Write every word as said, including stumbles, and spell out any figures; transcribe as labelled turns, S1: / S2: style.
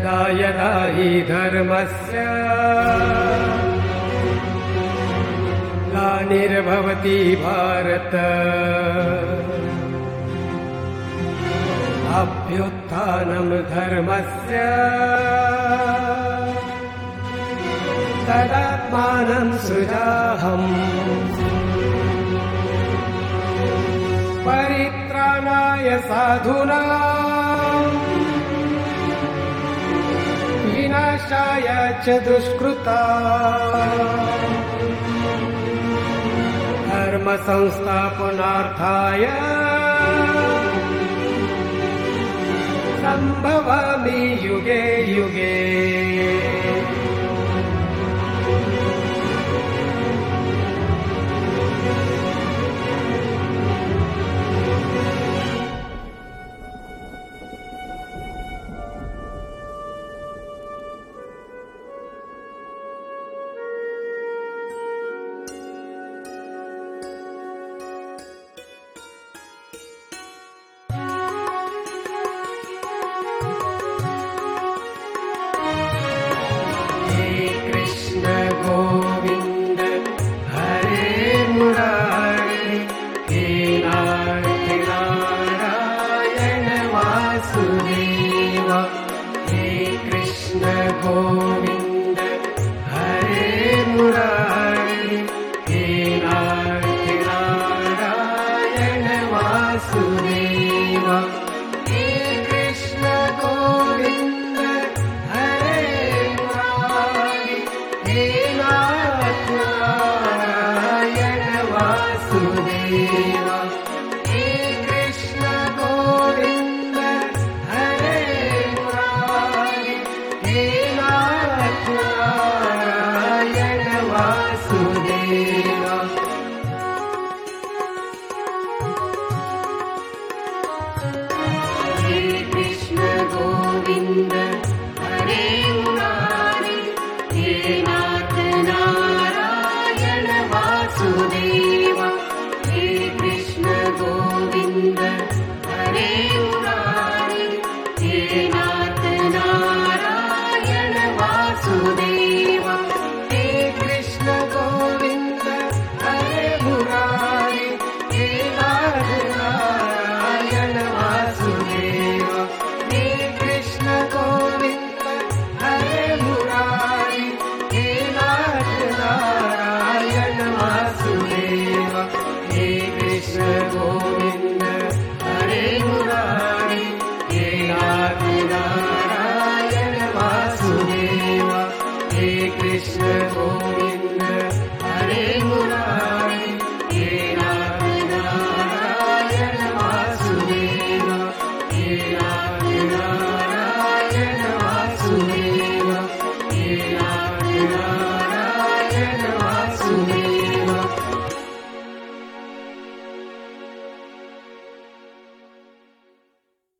S1: यदा यदा हि धर्मस्य ग्लानिर्भवति भारत अभ्युत्थानं धर्मस्य तदात्मानं सृजाम्यहम् परित्राणाय साधूनां विनाशाय च दुष्कृताम् धर्म संस्थापनार्थाय संभवामि युगे युगे। गोविंद हरे मुरारी हे नारायण वासुदेव। हे कृष्ण गोविंद हरे मुरारी हे नारायण वासुदेव। हे कृष्ण गोविंद हरे मुरारी हे नारायण वासुदेव। हे कृष्ण गोविंद हरे मुरारी हे नारायण वासुदेव। हे कृष्ण गोविंद हरे मुरारी हे नाथ नारायण वासुदेव। हे कृष्ण गोविंद हरे मुरारी हे नाथ नारायण वासुदेव। हे कृष्ण गोविंद हरे मुरारी हे नाथ नारायण वासुदेव। हे कृष्ण गोविंद हरे मुरारी हे नाथ नारायण वासुदेव। हे कृष्ण गोविंद हरे मुरारी हे नाथ नारायण वासुदेव। हे कृष्ण गोविंद हरे मुरारी हे नाथ नारायण वासुदेव। हे नाथ नारायण वासुदेव। हे नाथ नारायण वासुदेव।